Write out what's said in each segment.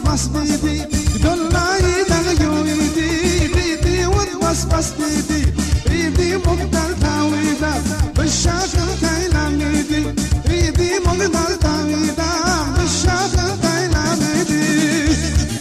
وتبصبص بيدي دلاي دغيو ايدي وتبصبص بيدي ايدي مقدر تاويدا بالشاكل تايلان ايدي مقدر تاويدا بالشاكل تايلان ايدي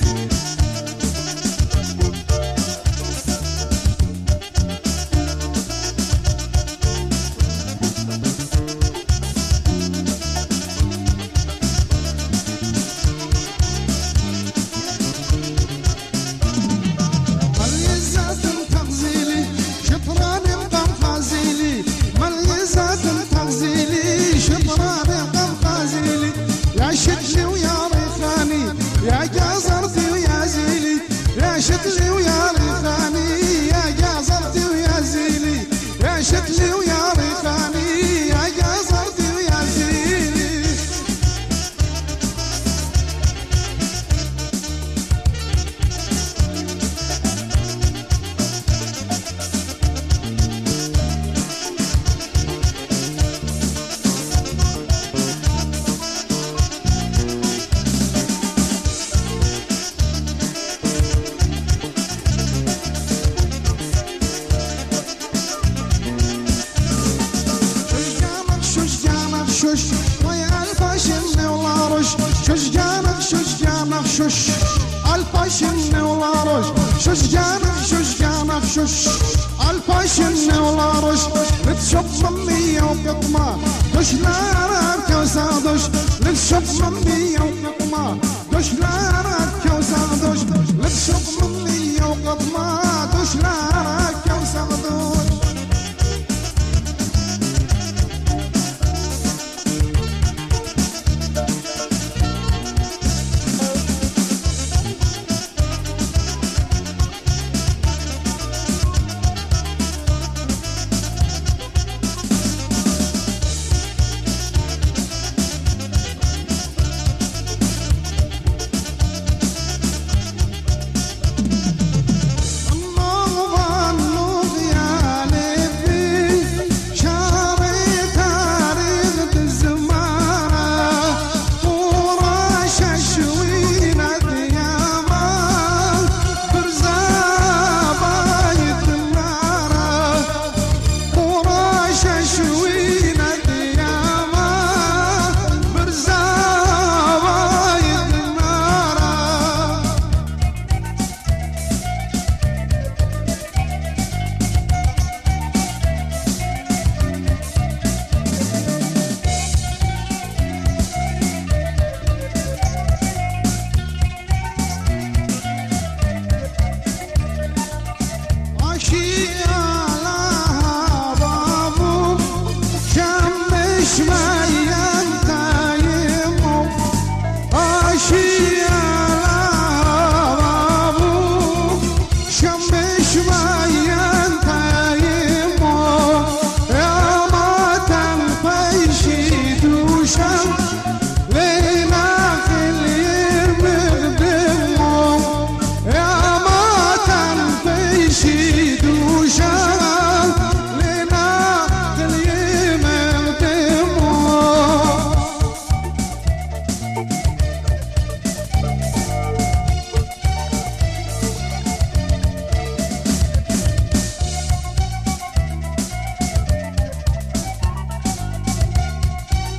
شكلي ويا ريخاني يا جازرتي ويا زيني يا شكلي ويا ريخاني يا جازرتي ويا زيني شش ويا الفاشن ولا رش شش جانك شش الفاشن ولا رش شش جانك شش الفاشن ولا رش نتشوف ممي وقطمة دش نارك وسادش نتشوف ممي وقطمة دش نارك وسادش نتشوف ممي وقطمة دش نارك وسادش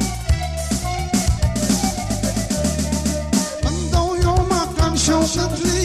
شوقت لي